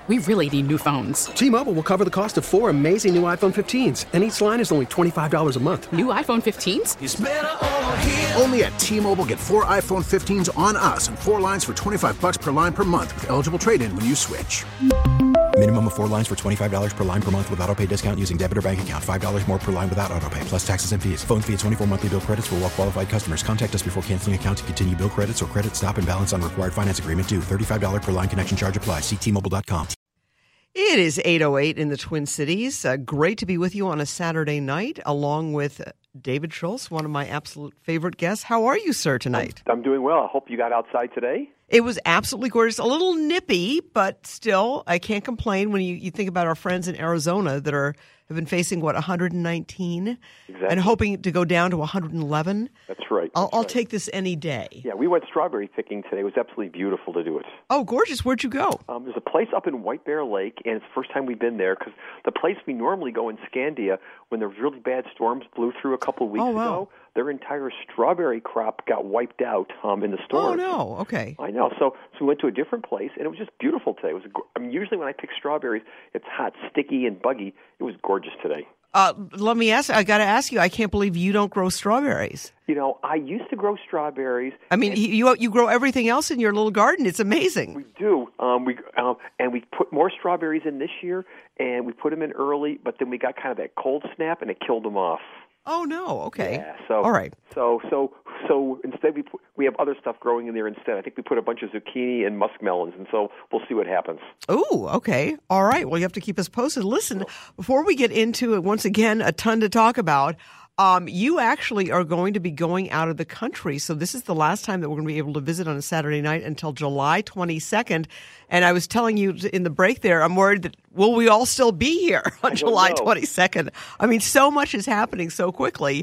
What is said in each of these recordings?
We really need new phones. T-Mobile will cover the cost of 4 amazing new iPhone 15s, and each line is only $25 a month. New iPhone 15s? It's better over here. Only at T-Mobile, get 4 iPhone 15s on us and 4 lines for $25 per line per month with eligible trade-in when you switch. Minimum of 4 lines for $25 per line per month with autopay discount using debit or bank account. $5 more per line without autopay, plus taxes and fees. Phone fee at 24 monthly bill credits for well-qualified customers. Contact us before canceling account to continue bill credits or credit stop and balance on required finance agreement due. $35 per line connection charge applies. See T-Mobile.com. It is 8:08 in the Twin Cities. Great to be with you on a Saturday night, along with David Schultz, one of my absolute favorite guests. How are you, sir, tonight? I'm doing well. I hope you got outside today. It was absolutely gorgeous. A little nippy, but still, I can't complain when you think about our friends in Arizona that have been facing, 119? Exactly. And hoping to go down to 111. That's right. I'll take this any day. Yeah, we went strawberry picking today. It was absolutely beautiful to do it. Oh, gorgeous. Where'd you go? There's a place up in White Bear Lake, and it's the first time we've been there because the place we normally go in Scandia, when the really bad storms blew through a couple of weeks ago, their entire strawberry crop got wiped out in the storm. Oh, no. Okay. I know. So we went to a different place, and it was just beautiful today. Usually when I pick strawberries, it's hot, sticky, and buggy. It was gorgeous today. Let me ask. I got to ask you. I can't believe you don't grow strawberries. You know, I used to grow strawberries. I mean, you grow everything else in your little garden. It's amazing. We do. We put more strawberries in this year, and we put them in early. But then we got kind of that cold snap, and it killed them off. Oh no! Okay. Yeah. So all right. So instead we have other stuff growing in there instead. I think we put a bunch of zucchini and muskmelons, and so we'll see what happens. Oh, okay. All right. Well, you have to keep us posted. Listen, before we get into it, once again, a ton to talk about. You actually are going to be going out of the country. So this is the last time that we're going to be able to visit on a Saturday night until July 22nd. And I was telling you in the break there, I'm worried that will we all still be here on July 22nd? I mean, so much is happening so quickly.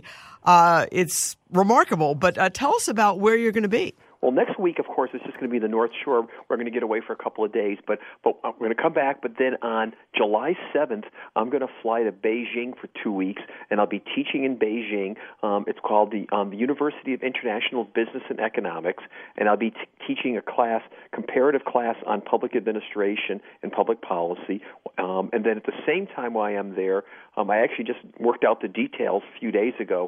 It's remarkable. But tell us about where you're going to be. Well, next week, of course, it's just going to be the North Shore. We're going to get away for a couple of days, but we're going to come back. But then on July 7th, I'm going to fly to Beijing for 2 weeks, and I'll be teaching in Beijing. It's called the University of International Business and Economics, and I'll be teaching a comparative class on public administration and public policy. And then at the same time while I am there, I actually just worked out the details a few days ago.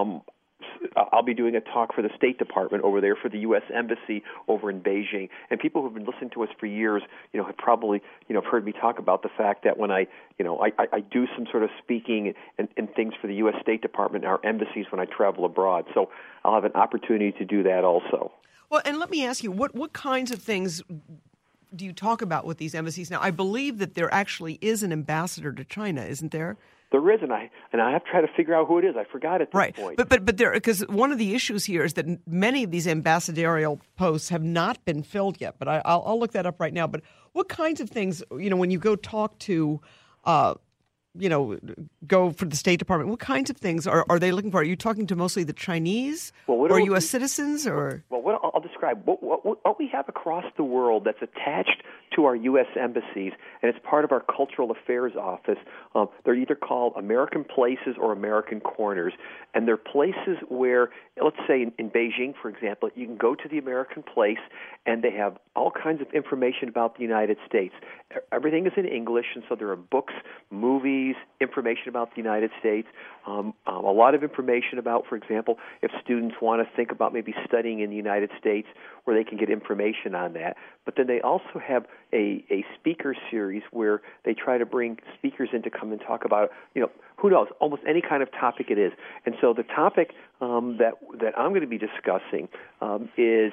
I'll be doing a talk for the State Department over there for the U.S. Embassy over in Beijing. And people who've been listening to us for years, have probably, heard me talk about the fact that when I do some sort of speaking and things for the U.S. State Department and our embassies when I travel abroad. So I'll have an opportunity to do that also. Well, and let me ask you, what kinds of things do you talk about with these embassies? Now, I believe that there actually is an ambassador to China, isn't there? There is, and I have to try to figure out who it is. I forgot at this point. But there, because one of the issues here is that many of these ambassadorial posts have not been filled yet. But I'll look that up right now. But what kinds of things, when you go talk to, go for the State Department, what kinds of things are they looking for? Are you talking to mostly the Chinese or U.S. citizens? Or what I'll describe what we have across the world that's attached to our U.S. embassies, and it's part of our Cultural Affairs Office. They're either called American Places or American Corners, and they're places where, let's say in Beijing, for example, you can go to the American Place, and they have all kinds of information about the United States. Everything is in English, and so there are books, movies, information about the United States, a lot of information about, for example, if students want to think about maybe studying in the United States, where they can get information on that. But then they also have a speaker series where they try to bring speakers in to come and talk about, who knows, almost any kind of topic it is. And so the topic that I'm going to be discussing is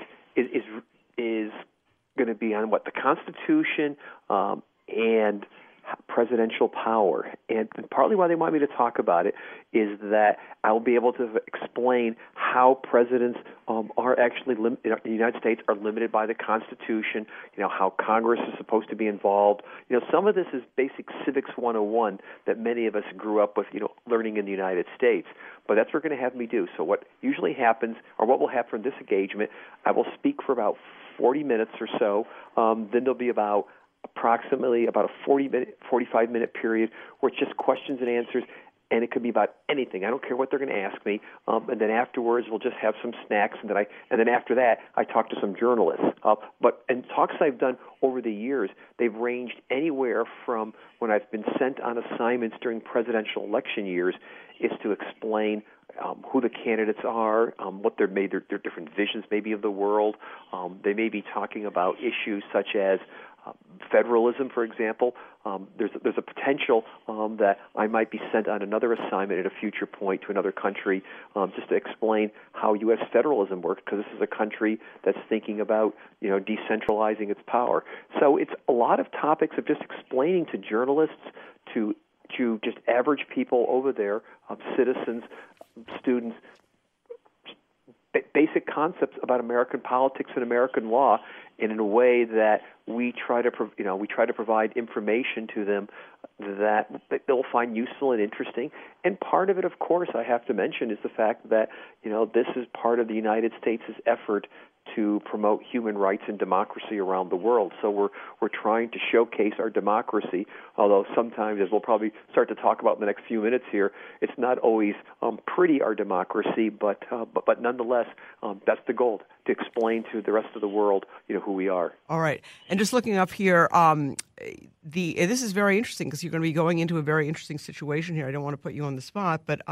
going to be on the Constitution and presidential power. And partly why they want me to talk about it is that I'll be able to explain how presidents are actually in the United States are limited by the Constitution, how Congress is supposed to be involved. Some of this is basic civics 101 that many of us grew up with, learning in the United States. But that's what they're going to have me do. So what usually happens, or what will happen in this engagement, I will speak for about 40 minutes or so. Then there'll be approximately about a 45-minute period where it's just questions and answers. and it could be about anything. I don't care what they're going to ask me. And then afterwards, we'll just have some snacks, and then after that, I talk to some journalists. And talks I've done over the years, they've ranged anywhere from when I've been sent on assignments during presidential election years, is to explain who the candidates are, what their different visions maybe of the world. They may be talking about issues such as federalism, for example. There's a potential that I might be sent on another assignment at a future point to another country just to explain how U.S. federalism works, because this is a country that's thinking about decentralizing its power. So it's a lot of topics of just explaining to journalists, to just average people over there, citizens, students, basic concepts about American politics and American law, in a way that we try to provide information to them that they'll find useful and interesting. And part of it, of course, I have to mention, is the fact that this is part of the United States' effort to promote human rights and democracy around the world. So we're trying to showcase our democracy, although sometimes, as we'll probably start to talk about in the next few minutes here, it's not always pretty, our democracy, but nonetheless, that's the goal, to explain to the rest of the world who we are. All right. And just looking up here, this is very interesting, because you're going to be going into a very interesting situation here. I don't want to put you on the spot, but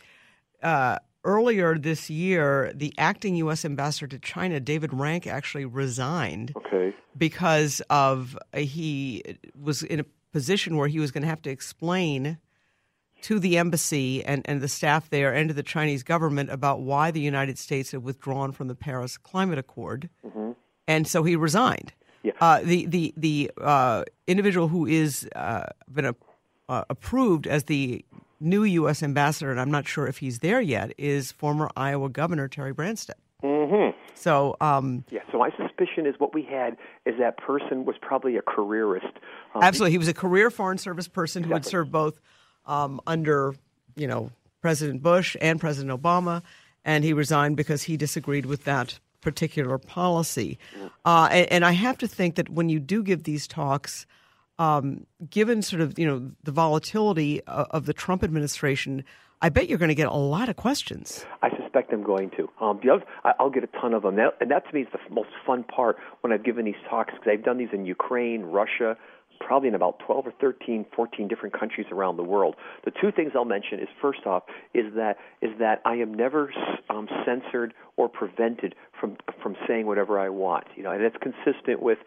earlier this year, the acting U.S. ambassador to China, David Rank, actually resigned because he was in a position where he was going to have to explain to the embassy and the staff there and to the Chinese government about why the United States had withdrawn from the Paris Climate Accord. Mm-hmm. And so he resigned. Yeah. The individual who is been approved as the new U.S. ambassador, and I'm not sure if he's there yet, is former Iowa Governor Terry Branstad. Mm-hmm. So, so my suspicion is what we had is that person was probably a careerist. Absolutely, he was a career Foreign Service person who had served both under, President Bush and President Obama, and he resigned because he disagreed with that particular policy. And I have to think that when you do give these talks, given sort of, the volatility of the Trump administration, I bet you're going to get a lot of questions. I suspect I'm going to. I'll get a ton of them. And that to me is the most fun part when I've given these talks, because I've done these in Ukraine, Russia, probably in about 12 or 13, 14 different countries around the world. The two things I'll mention is, first off, is that I am never censored or prevented from saying whatever I want. And it's consistent with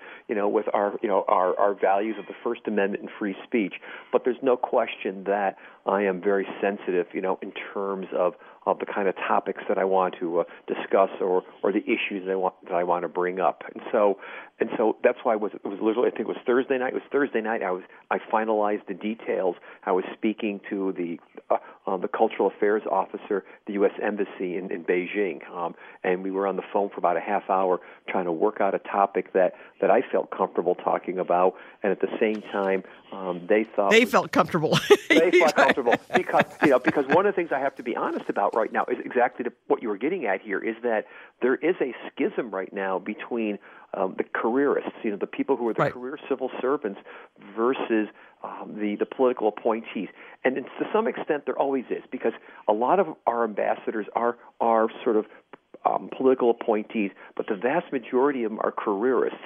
our values of the First Amendment and free speech. But there's no question that I am very sensitive, in terms of the kind of topics that I want to discuss or the issues that I want to bring up. And so that's why it was literally, I think it was Thursday night. It was Thursday night. I finalized the details. I was speaking to the cultural affairs officer, the U.S. Embassy in Beijing, and we were on the phone for about a half hour trying to work out a topic that I felt comfortable talking about, and at the same time, they felt comfortable. They felt comfortable because one of the things I have to be honest about right now is exactly what you were getting at here, is that there is a schism right now between the careerists, the people who are the career civil servants, versus the political appointees. And to some extent there always is, because a lot of our ambassadors are sort of political appointees, but the vast majority of them are careerists.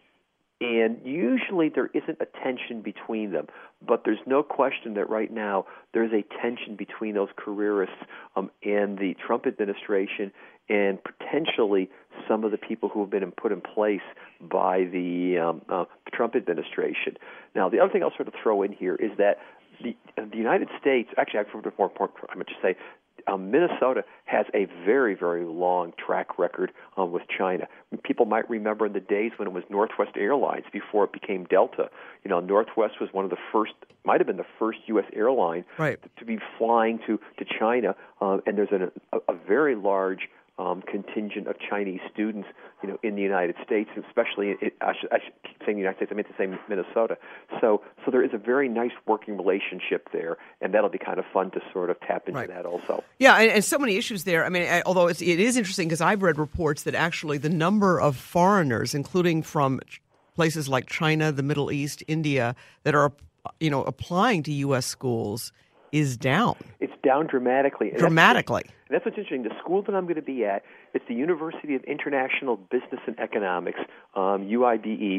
And usually there isn't a tension between them, but there's no question that right now there's a tension between those careerists and the Trump administration, and potentially some of the people who have been put in place by the Trump administration. Now, the other thing I'll sort of throw in here is that the United States, actually, I'm going to say, Minnesota has a very, very long track record with China. People might remember in the days when it was Northwest Airlines before it became Delta. Northwest was one of the first, might have been the first U.S. airline to be flying to China, and there's a very large contingent of Chinese students, in the United States, especially I should keep saying the United States. I meant to say Minnesota. So there is a very nice working relationship there, and that'll be kind of fun to sort of tap into that also. Yeah, and so many issues there. I mean, although it is interesting, because I've read reports that actually the number of foreigners, including from places like China, the Middle East, India, that are applying to U.S. schools is down. It's down dramatically. Dramatically. And that's what's interesting. The school that I'm going to be at, it's the University of International Business and Economics, UIBE,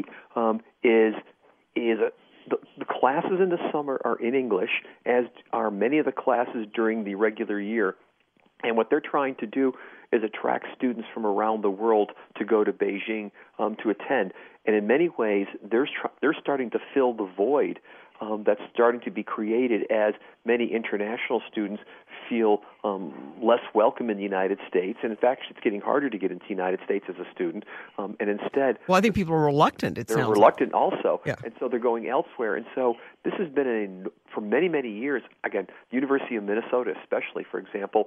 the classes in the summer are in English, as are many of the classes during the regular year. And what they're trying to do is attract students from around the world to go to Beijing to attend. And in many ways, they're starting to fill the void that's starting to be created as many international students feel less welcome in the United States. And in fact, it's getting harder to get into the United States as a student. And instead... Well, I think people are reluctant, They're reluctant like. Also. Yeah. And so they're going elsewhere. And so this has been, for many, many years, again, the University of Minnesota especially, for example,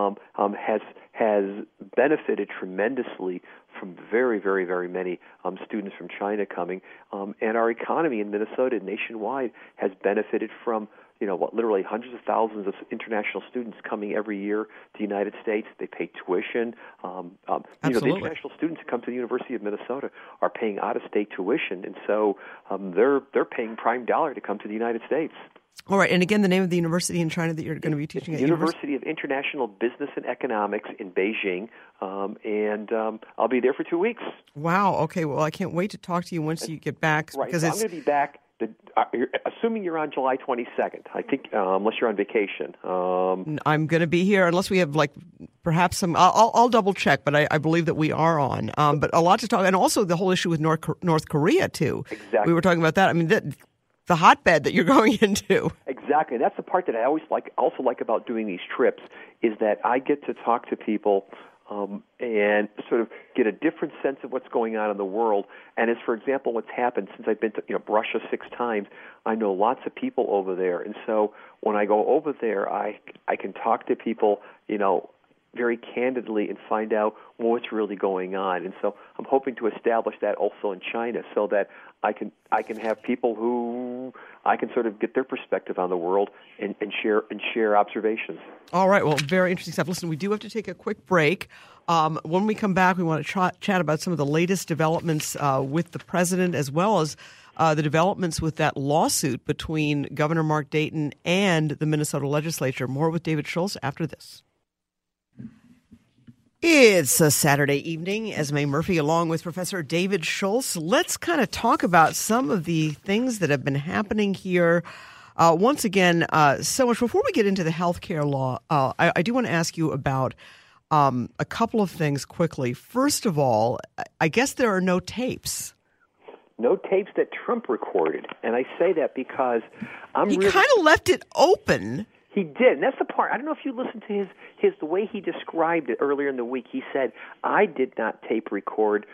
has benefited tremendously from very, very, very many students from China coming. And our economy in Minnesota nationwide has benefited from literally hundreds of thousands of international students coming every year to the United States. They pay tuition. The international students who come to the University of Minnesota are paying out-of-state tuition, and so they're paying prime dollar to come to the United States. All right, and again, the name of the university in China that you're going to be teaching at? University of International Business and Economics in Beijing, and I'll be there for 2 weeks. Wow, okay, well, I can't wait to talk to you once you get back. Right, because so I'm going to be back, assuming you're on July 22nd, I think, unless you're on vacation. I'm going to be here, unless we have, perhaps some, I'll double check, but I believe that we are on. But a lot to talk, and also the whole issue with North Korea, too. Exactly. We were talking about that. I mean, the hotbed that you're going into. Exactly. That's the part that I always also like about doing these trips, is that I get to talk to people and sort of get a different sense of what's going on in the world. And as, for example, what's happened since I've been to Russia 6 times, I know lots of people over there. And so when I go over there, I can talk to people, very candidly and find out what's really going on. And so I'm hoping to establish that also in China, so that I can have people who I can sort of get their perspective on the world and share observations. All right. Well, very interesting stuff. Listen, we do have to take a quick break. When we come back, we want to chat about some of the latest developments with the president, as well as the developments with that lawsuit between Governor Mark Dayton and the Minnesota legislature. More with David Schultz after this. It's a Saturday evening. Esme Murphy along with Professor David Schultz. Let's kind of talk about some of the things that have been happening here. Once again, so much. Before we get into the healthcare law, I do want to ask you about a couple of things quickly. First of all, I guess there are no tapes. No tapes that Trump recorded. And I say that because He kind of left it open. He did, and that's the part. I don't know if you listened to the way he described it earlier in the week. He said, "I did not tape record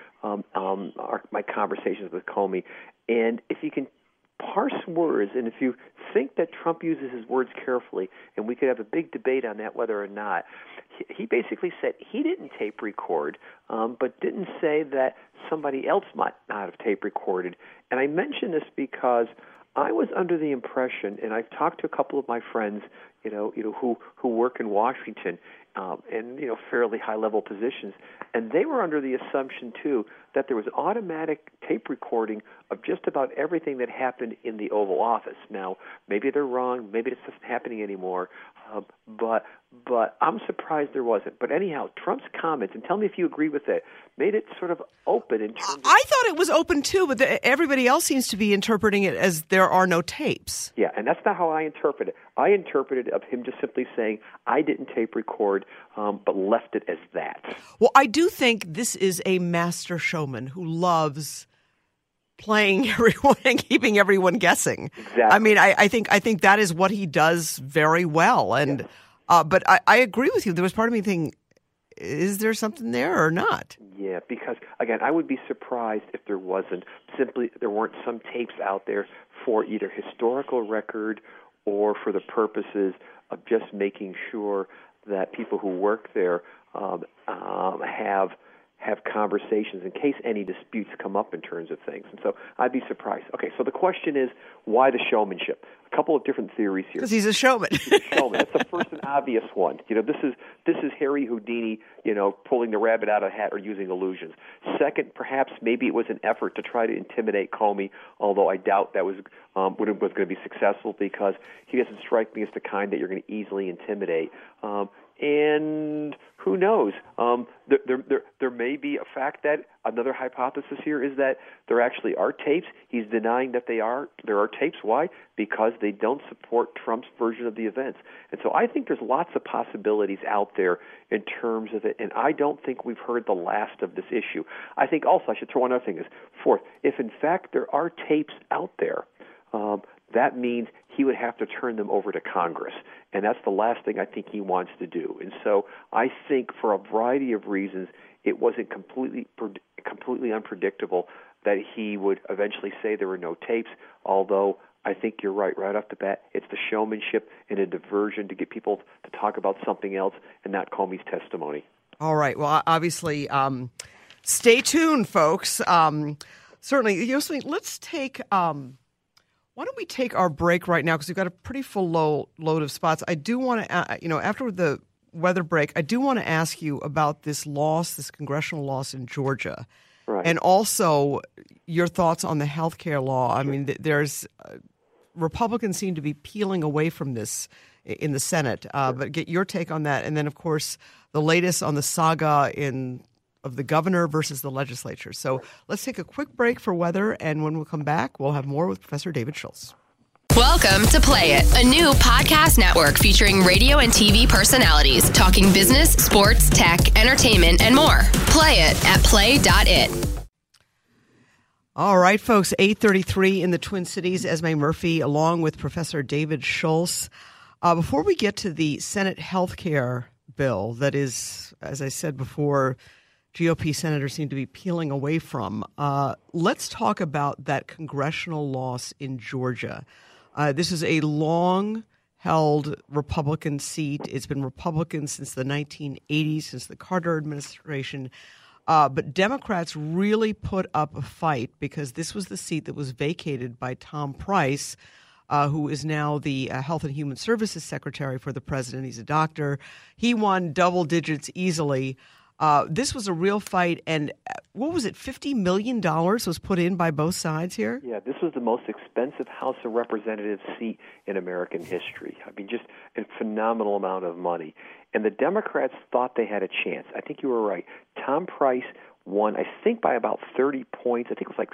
my conversations with Comey," and if you can parse words, and if you think that Trump uses his words carefully, and we could have a big debate on that whether or not, he basically said he didn't tape record, but didn't say that somebody else might not have tape recorded. And I mention this because I was under the impression, and I've talked to a couple of my friends, who work in Washington, and fairly high-level positions, and they were under the assumption too that there was automatic tape recording of just about everything that happened in the Oval Office. Now, maybe they're wrong, maybe it's not happening anymore, but I'm surprised there wasn't. But anyhow, Trump's comments, and tell me if you agree with it, made it sort of open in terms of... I thought it was open too, but everybody else seems to be interpreting it as there are no tapes. Yeah, and that's not how I interpret it. I interpreted it of him just simply saying, I didn't tape record, but left it as that. Well, I do think this is a master showman who loves playing everyone and keeping everyone guessing. Exactly. I mean, I think that is what he does very well. And but I agree with you. There was part of me thinking, is there something there or not? Yeah, because, again, I would be surprised if there weren't some tapes out there for either historical record or for the purposes of just making sure that people who work there have conversations in case any disputes come up in terms of things. And so I'd be surprised. Okay, so the question is, why the showmanship? A couple of different theories here. Because he's a showman. That's the first and obvious one. This is Harry Houdini, pulling the rabbit out of a hat or using illusions. Second, perhaps maybe it was an effort to try to intimidate Comey, although I doubt that was going to be successful because he doesn't strike me as the kind that you're going to easily intimidate. And who knows? There may be a fact that another hypothesis here is that there actually are tapes. He's denying that there are tapes. Why? Because they don't support Trump's version of the events. And so I think there's lots of possibilities out there in terms of it, and I don't think we've heard the last of this issue. I think also I should throw one other thing is, fourth, if in fact there are tapes out there, that means he would have to turn them over to Congress, and that's the last thing I think he wants to do. And so I think for a variety of reasons, it wasn't completely unpredictable that he would eventually say there were no tapes, although I think you're right off the bat. It's the showmanship and a diversion to get people to talk about something else and not Comey's testimony. All right. Well, obviously, stay tuned, folks. Certainly, let's take... why don't we take our break right now, because we've got a pretty full load of spots. I do want to, after the weather break, I do want to ask you about this congressional loss in Georgia. Right. And also your thoughts on the health care law. I mean, there's Republicans seem to be peeling away from this in the Senate, but get your take on that. And then, of course, the latest on the saga of the governor versus the legislature. So let's take a quick break for weather, and when we come back, we'll have more with Professor David Schultz. Welcome to Play It, a new podcast network featuring radio and TV personalities talking business, sports, tech, entertainment, and more. Play it at play.it. All right, folks, 8:33 in the Twin Cities. Esme Murphy along with Professor David Schultz. Before we get to the Senate health care bill that is, as I said before, GOP senators seem to be peeling away from, let's talk about that congressional loss in Georgia. This is a long-held Republican seat. It's been Republican since the 1980s, since the Carter administration. But Democrats really put up a fight because this was the seat that was vacated by Tom Price, who is now the Health and Human Services Secretary for the president. He's a doctor. He won double digits easily. This was a real fight, and what was it, $50 million was put in by both sides here? Yeah, this was the most expensive House of Representatives seat in American history. I mean, just a phenomenal amount of money. And the Democrats thought they had a chance. I think you were right. Tom Price won, I think, by about 30 points. I think it was like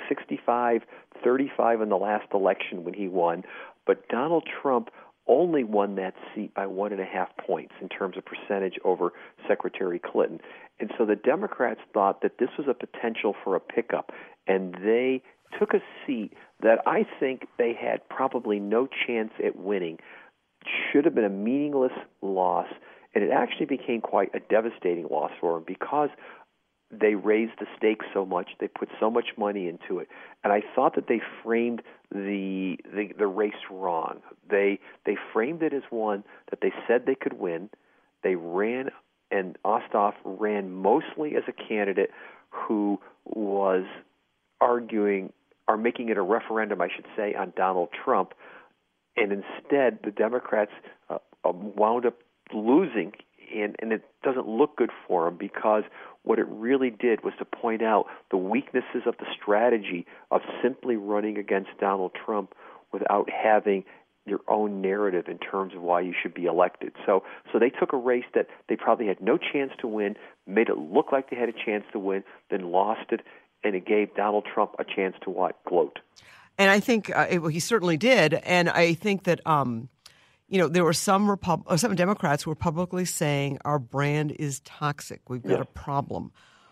65-35 in the last election when he won. But Donald Trump only won that seat by 1.5 points in terms of percentage over Secretary Clinton. And so the Democrats thought that this was a potential for a pickup, and they took a seat that I think they had probably no chance at winning. Should have been a meaningless loss, and it actually became quite a devastating loss for them because they raised the stakes so much, they put so much money into it, and I thought that they framed the race wrong. They framed it as one that they said they could win. They ran, and Ossoff ran mostly as a candidate who was arguing, or making it a referendum, I should say, on Donald Trump, and instead the Democrats wound up losing, and it doesn't look good for them because what it really did was to point out the weaknesses of the strategy of simply running against Donald Trump without having your own narrative in terms of why you should be elected. So they took a race that they probably had no chance to win, made it look like they had a chance to win, then lost it, and it gave Donald Trump a chance to what? Gloat. And I think he certainly did. And I think that there were some Democrats who were publicly saying our brand is toxic. We've got a problem.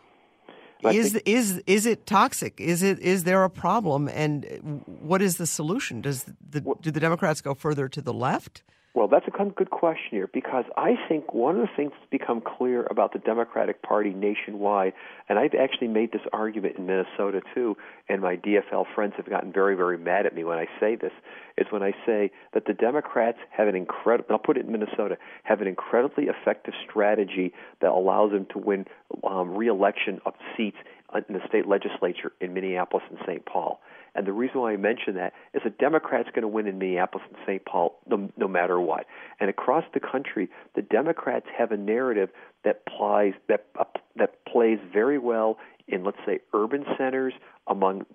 Is it toxic? Is there a problem? And what is the solution? Do the Democrats go further to the left? Well, that's a good question here, because I think one of the things that's become clear about the Democratic Party nationwide, and I've actually made this argument in Minnesota too, and my DFL friends have gotten very, very mad at me when I say this, is when I say that the Democrats have an incredible, I'll put it in Minnesota, have an incredibly effective strategy that allows them to win re-election of seats in the state legislature in Minneapolis and St. Paul. And the reason why I mention that is a Democrat's going to win in Minneapolis and St. Paul no matter what. And across the country, the Democrats have a narrative that plays very well in, let's say, urban centers, among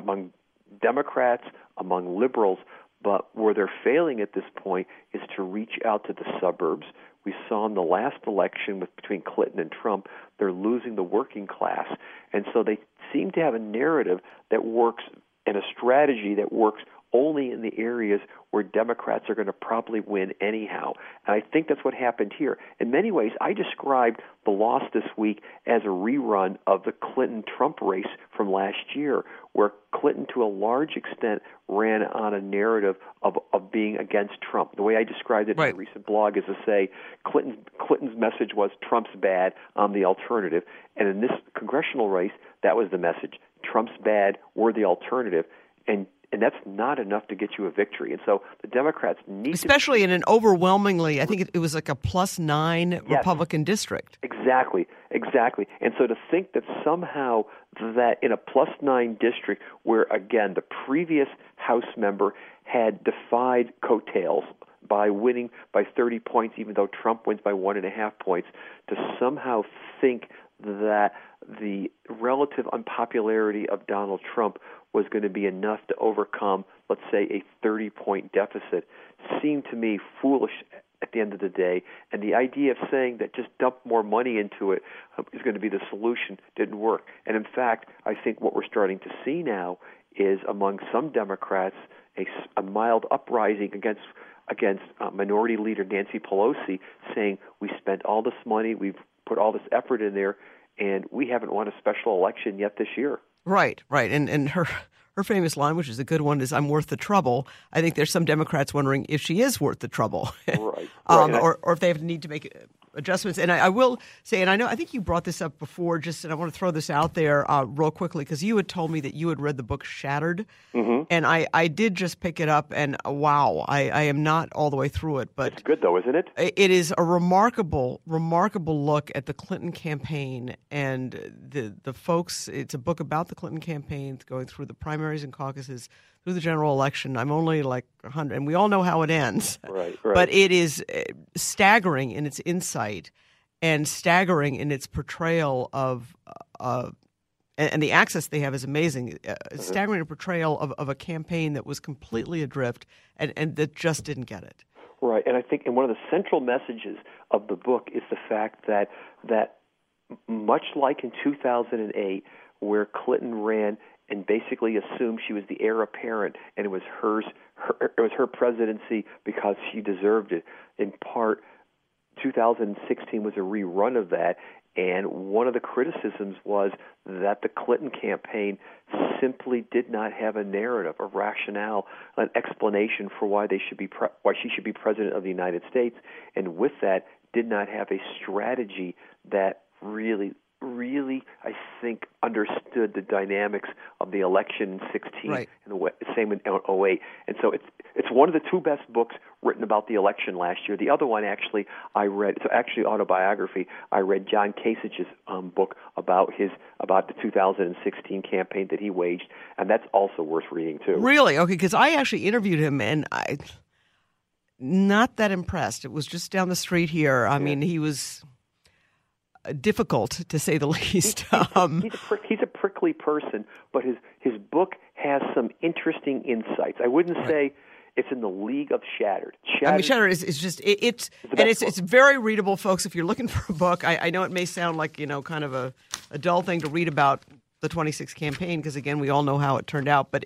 Democrats, among liberals. But where they're failing at this point is to reach out to the suburbs. We saw in the last election between Clinton and Trump, they're losing the working class. And so they seem to have a narrative that works and a strategy that works only in the areas where Democrats are going to probably win anyhow. And I think that's what happened here. In many ways, I described the loss this week as a rerun of the Clinton-Trump race from last year, where Clinton, to a large extent, ran on a narrative of being against Trump. The way I described it in a recent blog is to say Clinton's message was Trump's bad, I'm the alternative. And in this congressional race, that was the message. Trump's bad, we're the alternative. And that's not enough to get you a victory. And so the Democrats need especially in an overwhelmingly, I think it was like a +9 Republican district. Exactly. And so to think that somehow that in a +9 district where, again, the previous House member had defied coattails by winning by 30 points, even though Trump wins by 1.5 points, to somehow think that the relative unpopularity of Donald Trump was going to be enough to overcome, let's say, a 30-point deficit seemed to me foolish at the end of the day. And the idea of saying that just dump more money into it is going to be the solution didn't work. And in fact, I think what we're starting to see now is among some Democrats a mild uprising against Minority Leader Nancy Pelosi, saying we spent all this money, we've put all this effort in there, and we haven't won a special election yet this year. Right. And her famous line, which is a good one, is "I'm worth the trouble." I think there's some Democrats wondering if she is worth the trouble, right. or if they need to make adjustments. And I will say, and I think you brought this up before, and I want to throw this out there real quickly, because you had told me that you had read the book Shattered, and I did just pick it up, and wow, I am not all the way through it, but it's good though, isn't it? It is a remarkable look at the Clinton campaign and the folks. It's a book about the Clinton campaign, going through the primaries and caucuses, through the general election. I'm only like 100, and we all know how it ends. Right. But it is staggering in its insight and staggering in its portrayal of, and the access they have is amazing. Staggering portrayal of a campaign that was completely adrift and that just didn't get it. Right, and I think one of the central messages of the book is the fact that much like in 2008, where Clinton ran and basically assumed she was the heir apparent, and it was her presidency because she deserved it. In part, 2016 was a rerun of that, and one of the criticisms was that the Clinton campaign simply did not have a narrative, a rationale, an explanation for why she should be president of the United States, and with that, did not have a strategy that really, I think, understood the dynamics of the election in 16 right. and the same in 08. And so it's one of the two best books written about the election last year. The other one, actually, I read, it's actually autobiography. I read John Kasich's book about the 2016 campaign that he waged, and that's also worth reading too. Really? Okay, because I actually interviewed him, and I not that impressed. It was just down the street here. I mean, he was difficult, to say the least. He's a prickly person, but his book has some interesting insights. I wouldn't say it's in the league of Shattered. Shattered is just it's very readable, folks. If you're looking for a book, I know it may sound like kind of a dull thing to read about the 26th campaign, because again, we all know how it turned out, but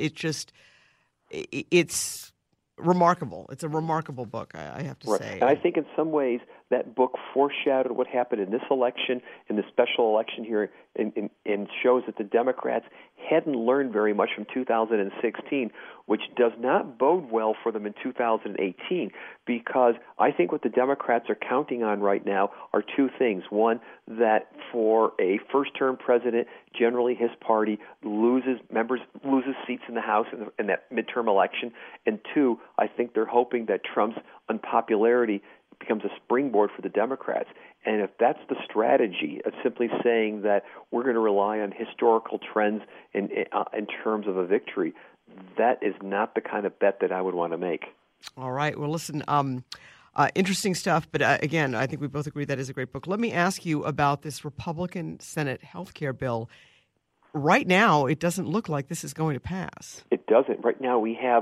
it's remarkable. It's a remarkable book, I have to say. And I think in some ways that book foreshadowed what happened in this election, in the special election here, and shows that the Democrats hadn't learned very much from 2016, which does not bode well for them in 2018, because I think what the Democrats are counting on right now are two things. One, that for a first-term president, generally his party loses seats in the House in that midterm election. And two, I think they're hoping that Trump's unpopularity becomes a springboard for the Democrats. And if that's the strategy of simply saying that we're going to rely on historical trends in terms of a victory, that is not the kind of bet that I would want to make. All right. Well, listen, interesting stuff. But again, I think we both agree that is a great book. Let me ask you about this Republican Senate health care bill. Right now, it doesn't look like this is going to pass. It doesn't. Right now, we have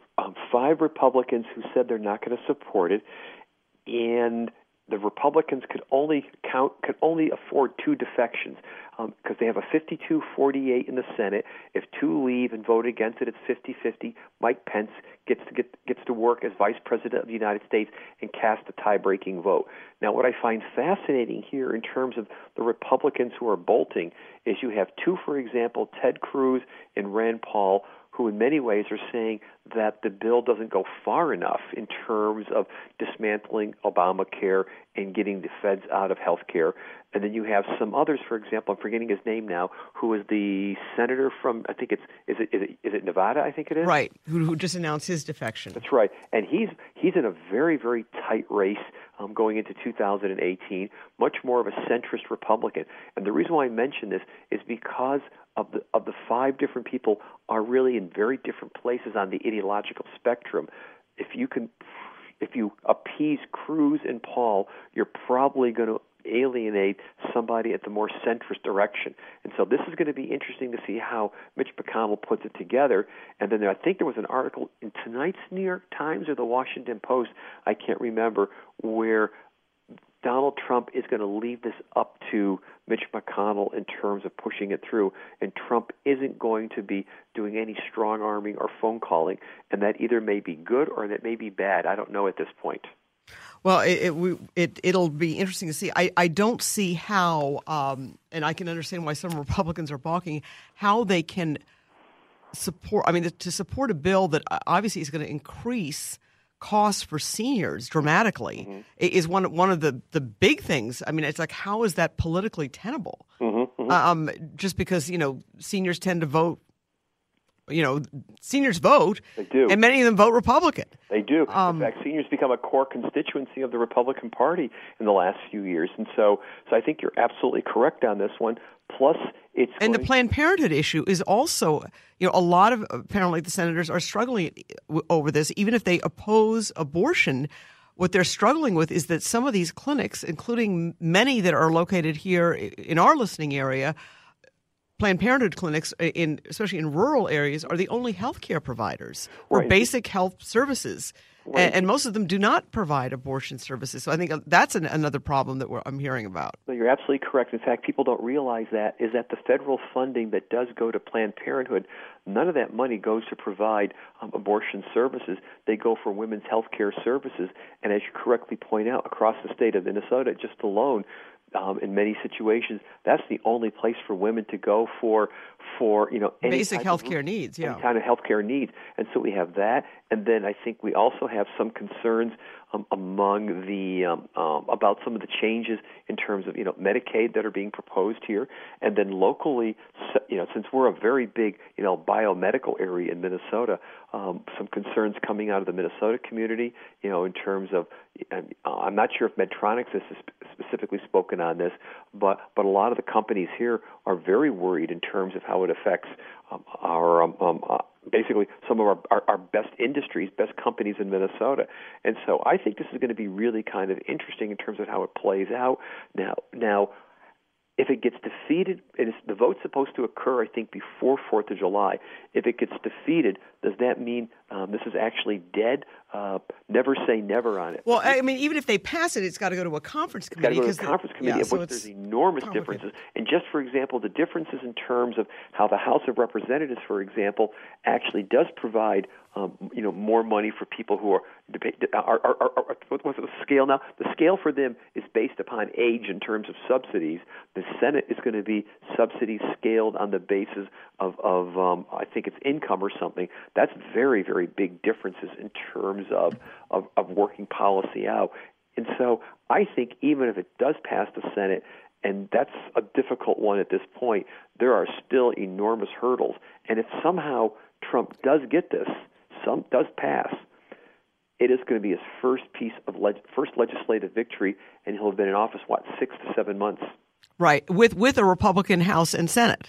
5 Republicans who said they're not going to support it, and the Republicans could only afford 2 defections because they have a 52-48 in the Senate. If 2 leave and vote against it, it's 50-50. Mike Pence gets to work as Vice President of the United States and cast a tie-breaking vote. Now, what I find fascinating here in terms of the Republicans who are bolting is you have 2, for example, Ted Cruz and Rand Paul, who in many ways are saying that the bill doesn't go far enough in terms of dismantling Obamacare and getting the feds out of health care. And then you have some others, for example, I'm forgetting his name now, who is the senator from, I think is it Nevada, I think it is? Right, who just announced his defection. That's right. And he's in a very, very tight race going into 2018, much more of a centrist Republican. And the reason why I mention this is because of the 5 different people are really in very different places on the ideological spectrum. If you appease Cruz and Paul, you're probably going to alienate somebody at the more centrist direction. And so this is going to be interesting to see how Mitch McConnell puts it together. And then I think there was an article in tonight's New York Times or the Washington Post, I can't remember, where Donald Trump is going to leave this up to Mitch McConnell in terms of pushing it through, and Trump isn't going to be doing any strong-arming or phone calling, and that either may be good or that may be bad. I don't know at this point. Well, it'll be interesting to see. I don't see how, and I can understand why some Republicans are balking, how they can support. I mean, to support a bill that obviously is going to increase costs for seniors dramatically is one of the big things. I mean, it's like, how is that politically tenable? Just because seniors tend to vote. Seniors vote. They do. And many of them vote Republican. They do. In fact, seniors become a core constituency of the Republican Party in the last few years. And so I think you're absolutely correct on this one. Plus, the Planned Parenthood issue is also, a lot of, apparently the senators are struggling over this. Even if they oppose abortion, what they're struggling with is that some of these clinics, including many that are located here in our listening area, Planned Parenthood clinics, especially in rural areas, are the only health care providers for basic health services. Right. And most of them do not provide abortion services. So I think that's another problem that I'm hearing about. No, you're absolutely correct. In fact, people don't realize that the federal funding that does go to Planned Parenthood, none of that money goes to provide abortion services. They go for women's health care services. And as you correctly point out, across the state of Minnesota, just alone, in many situations, that's the only place for women to go for any basic health care needs, any kind of health care needs. And so we have that, and then I think we also have some concerns among the about some of the changes in terms of Medicaid that are being proposed here, and then locally, since we're a very big biomedical area in Minnesota, some concerns coming out of the Minnesota community, in terms of I'm not sure if Medtronic has specifically spoken on this, but a lot of the companies here are very worried in terms of how it affects our basically some of our best industries, best companies in Minnesota. And so I think this is going to be really kind of interesting in terms of how it plays out. Now, if it gets defeated, and the vote's supposed to occur, I think, before 4th of July. If it gets defeated, does that mean this is actually dead? Never say never on it. Well, I mean, even if they pass it, it's got to go to a conference committee. It's got to go to a conference committee, of which there's enormous differences. And just, for example, the differences in terms of how the House of Representatives, for example, actually does provide more money for people who are what's the scale now? The scale for them is based upon age in terms of subsidies. The Senate is going to be subsidies scaled on the basis of I think it's income or something. That's very, very big differences in terms of working policy out. And so I think even if it does pass the Senate, and that's a difficult one at this point, there are still enormous hurdles. And if somehow Trump does get this, does pass, it is going to be his first first legislative victory, and he'll have been in office, 6 to 7 months. Right, with a Republican House and Senate. Exactly.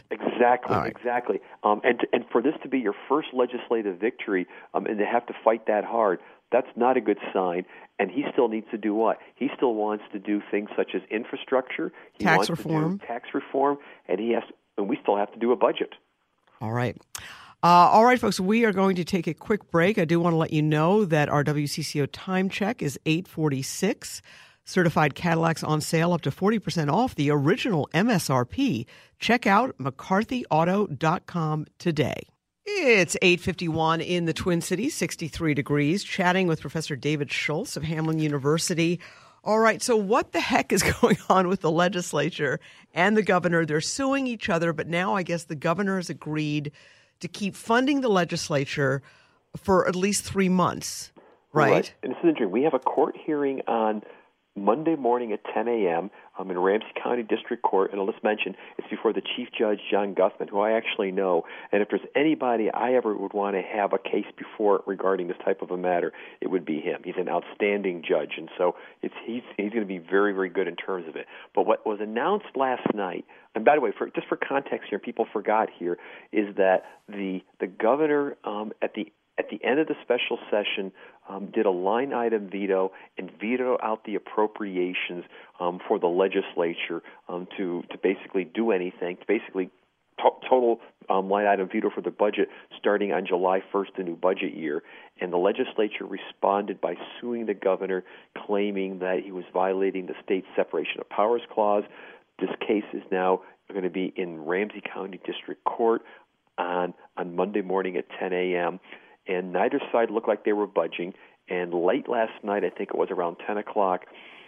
Exactly, All right. exactly. And for this to be your first legislative victory, and to have to fight that hard, that's not a good sign. And he still needs to do what? He still wants to do things such as infrastructure. He Tax wants reform. to do tax reform, and we still have to do a budget. All right. All right, folks, we are going to take a quick break. I do want to let you know that our WCCO time check is 8:46. Certified Cadillacs on sale up to 40% off the original MSRP. Check out McCarthyAuto.com today. It's 8:51 in the Twin Cities, 63 degrees, chatting with Professor David Schultz of Hamline University. All right, so what the heck is going on with the legislature and the governor? They're suing each other, but now I guess the governor has agreed to keep funding the legislature for at least 3 months, right? And this is interesting. We have a court hearing on Monday morning at 10 a.m. In Ramsey County District Court, and I'll just mention it's before the Chief Judge, John Guthman, who I actually know. And if there's anybody I ever would want to have a case before regarding this type of a matter, it would be him. He's an outstanding judge, and so he's going to be very, very good in terms of it. But what was announced last night, and by the way, just for context here, people forgot here, is that the governor at the end of the special session did a line item veto and vetoed out the appropriations for the legislature to basically do anything, to basically total line item veto for the budget starting on July 1st, the new budget year. And the legislature responded by suing the governor, claiming that he was violating the state's separation of powers clause. This case is now going to be in Ramsey County District Court on Monday morning at 10 a.m., and neither side looked like they were budging. And late last night, I think it was around 10 o'clock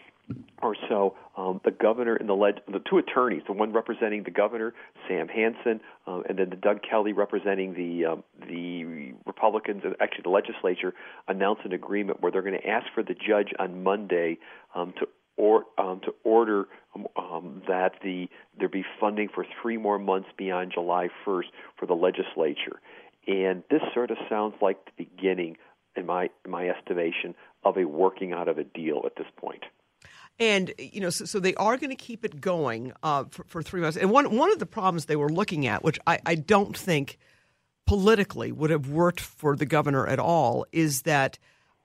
or so, the governor and the two attorneys, the one representing the governor, Sam Hansen, and then the Doug Kelly representing the Republicans, and actually the legislature, announced an agreement where they're going to ask for the judge on Monday to order that there be funding for 3 more months beyond July 1st for the legislature. And this sort of sounds like the beginning, in my estimation, of a working out of a deal at this point. And, so they are going to keep it going for 3 months. And one of the problems they were looking at, which I don't think politically would have worked for the governor at all, is that,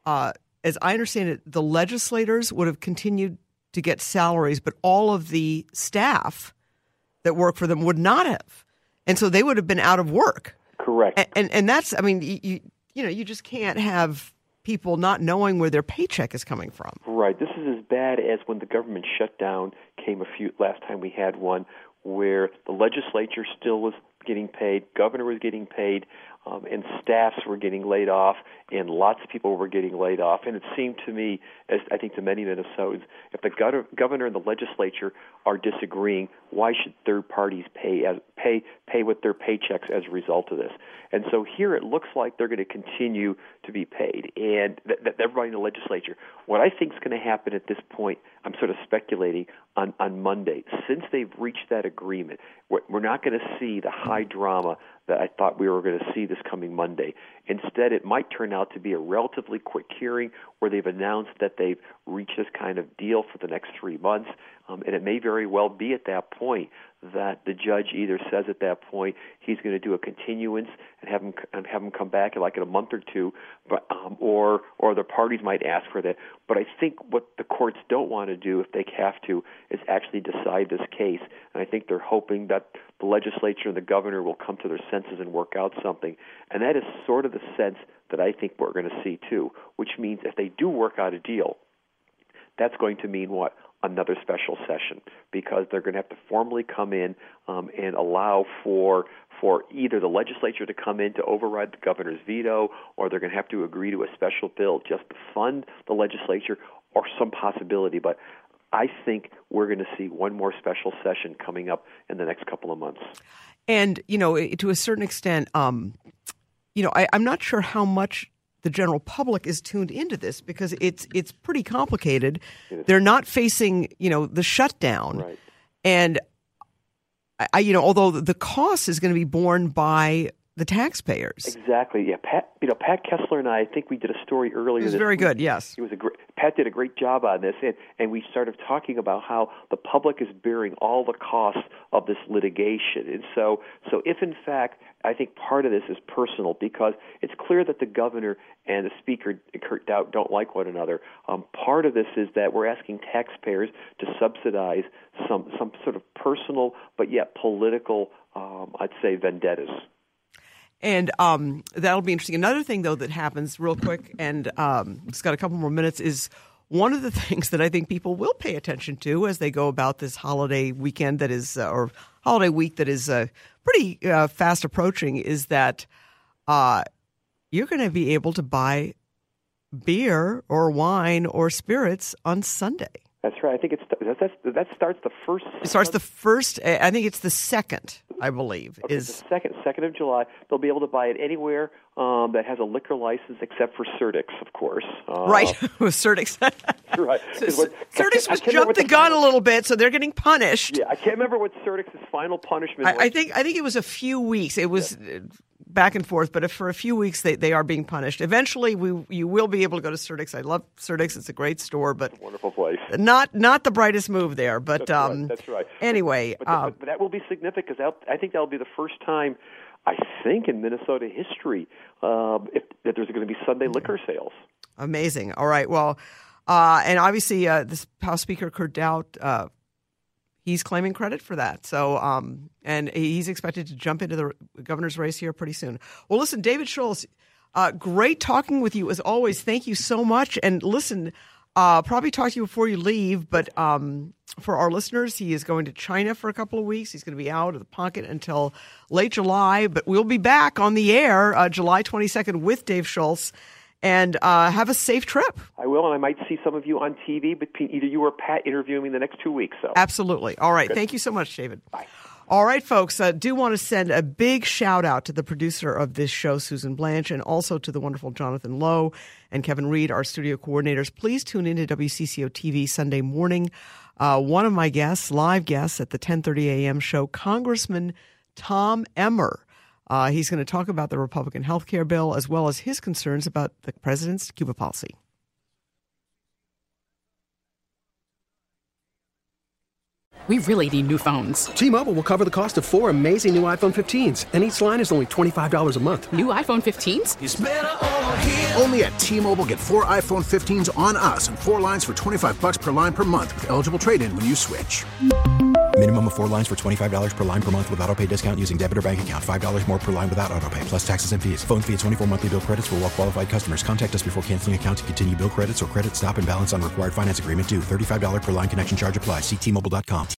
as I understand it, the legislators would have continued to get salaries, but all of the staff that work for them would not have. And so they would have been out of work. Correct. And that's, I mean, you just can't have people not knowing where their paycheck is coming from. Right. This is as bad as when the government shutdown came last time we had one, where the legislature still was getting paid, governor was getting paid, and staffs were getting laid off, and lots of people were getting laid off. And it seemed to me, as I think to many Minnesotans, if the governor and the legislature are disagreeing, why should third parties pay with their paychecks as a result of this? And so here it looks like they're going to continue to be paid, and everybody in the legislature. What I think is going to happen at this point, I'm sort of speculating, on Monday, since they've reached that agreement, we're not going to see the high drama that I thought we were going to see this coming Monday. Instead, it might turn out to be a relatively quick hearing where they've announced that they've reached this kind of deal for the next 3 months, and it may very well be at that point that the judge either says at that point he's going to do a continuance and have him come back in a month or two, but or the parties might ask for that. But I think what the courts don't want to do, if they have to, is actually decide this case. And I think they're hoping that the legislature and the governor will come to their senses and work out something. And that is sort of the sense that I think we're going to see too, which means if they do work out a deal, that's going to mean what? Another special session, because they're going to have to formally come in and allow for either the legislature to come in to override the governor's veto, or they're going to have to agree to a special bill just to fund the legislature, or some possibility. But I think we're going to see one more special session coming up in the next couple of months. And, to a certain extent, I'm not sure how much the general public is tuned into this, because it's pretty complicated. They're not facing, the shutdown. Right. And although the cost is going to be borne by the taxpayers. Exactly. Yeah. Pat Kessler and I think we did a story earlier. It was very good. Yes. It was Pat did a great job on this, and we started talking about how the public is bearing all the costs of this litigation. And so if in fact, I think part of this is personal, because it's clear that the governor and the speaker, Kurt Daudt, don't like one another. Part of this is that we're asking taxpayers to subsidize some sort of personal but yet political, I'd say, vendettas. And that'll be interesting. Another thing, though, that happens real quick, and just got a couple more minutes, is one of the things that I think people will pay attention to as they go about this holiday weekend that is, or holiday week that is pretty fast approaching, is that you're going to be able to buy beer or wine or spirits on Sunday. That's right. I think that starts the first. It starts the first. I think it's the second. I believe okay, is the second of July. They'll be able to buy it anywhere that has a liquor license, except for Surdyk's, of course. Right, with Surdyk's. Right. Surdyk's was jumped the gun a little bit, so they're getting punished. Yeah, I can't remember what Surdyk's final punishment was. I think it was a few weeks. It was back and forth, but for a few weeks they are being punished. Eventually, you will be able to go to Surdyk's. I love Surdyk's; it's a great store, but it's a wonderful place. Not the brightest move there, but that's right. Anyway, but that will be significant, because I think that'll be the first time, I think, in Minnesota history that there's going to be Sunday liquor sales. Amazing. All right. Well, and obviously, this House Speaker Kurt Daudt, he's claiming credit for that. So, and he's expected to jump into the governor's race here pretty soon. Well, listen, David Schultz, great talking with you as always. Thank you so much. And listen, probably talk to you before you leave, but for our listeners, he is going to China for a couple of weeks. He's going to be out of the pocket until late July, but we'll be back on the air July 22nd with Dave Schultz. And have a safe trip. I will, and I might see some of you on TV, between either you or Pat interviewing me the next 2 weeks. So absolutely. All right. Good. Thank you so much, David. Bye. All right, folks. Do want to send a big shout out to the producer of this show, Susan Blanche, and also to the wonderful Jonathan Lowe and Kevin Reed, our studio coordinators. Please tune in to WCCO TV Sunday morning. One of my guests, live guests at the 10:30 a.m. show, Congressman Tom Emmer. He's going to talk about the Republican health care bill as well as his concerns about the president's Cuba policy. We really need new phones. T-Mobile will cover the cost of 4 amazing new iPhone 15s, and each line is only $25 a month. New iPhone 15s? It's better over here. Only at T-Mobile, get 4 iPhone 15s on us and 4 lines for $25 per line per month with eligible trade-in when you switch. Minimum of 4 lines for $25 per line per month with autopay discount using debit or bank account. $5 more per line without autopay, plus taxes and fees. Phone fee at 24 monthly bill credits for well-qualified customers. Contact us before canceling account to continue bill credits or credit stop and balance on required finance agreement due. $35 per line connection charge applies. See T-Mobile.com.